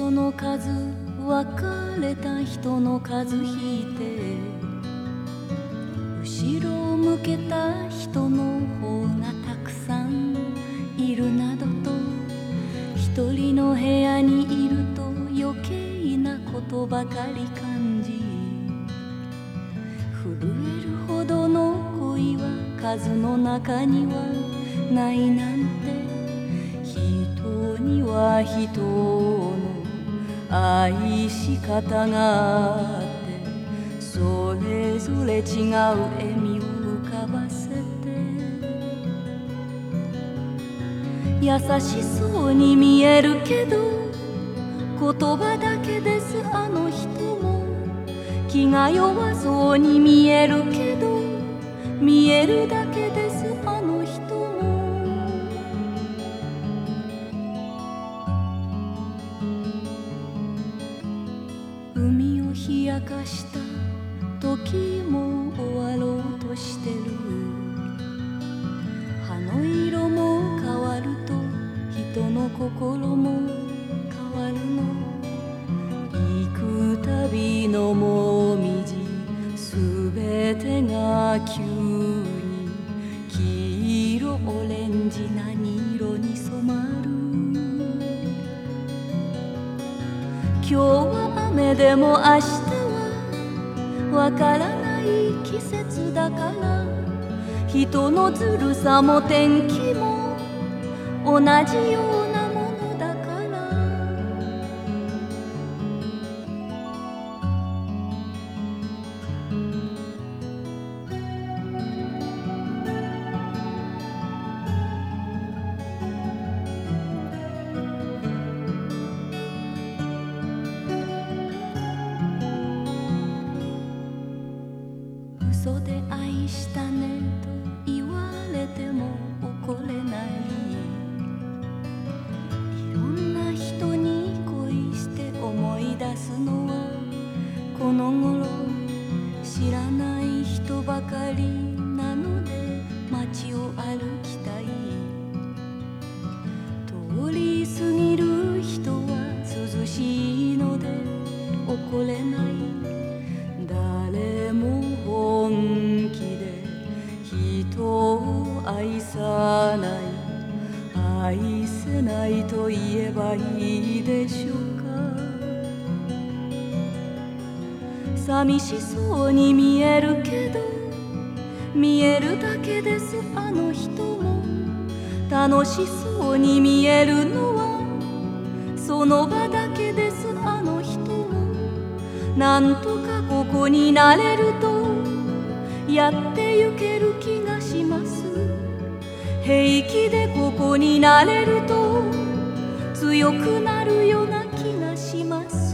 人の数、別れた人の数引いて、後ろを向けた人の方がたくさんいるなどと、一人の部屋にいると余計なことばかり感じ、震えるほどの恋は数の中にはないなんて、人には人の愛し方があって、それぞれ違う笑みを浮かばせて、優しそうに見えるけど言葉だけですあの人も、気が弱そうに見えるけど見えるだけですあの人も。海を冷やかした時も終わろうとしてる、葉の色も変わると人の心も変わるの、行くたびのもみじすべてが急に黄色オレンジ何色に染まる。今日は雨でも明日はわからない季節だから、人のずるさも天気も同じようなものだから。嘘で愛したねと言われても怒れない、いろんな人に恋して思い出すのはこの頃、知らない人ばかりなので街を歩きたい。通り過ぎる人は涼しいので怒れない、誰も本気で人を愛さない、愛せないと言えばいいでしょうか。寂しそうに見えるけど見えるだけですあの人も、楽しそうに見えるのはその場だけですあの人も。なんとかここになれるとやってゆける気がします。平気でここになれると強くなるような気がします。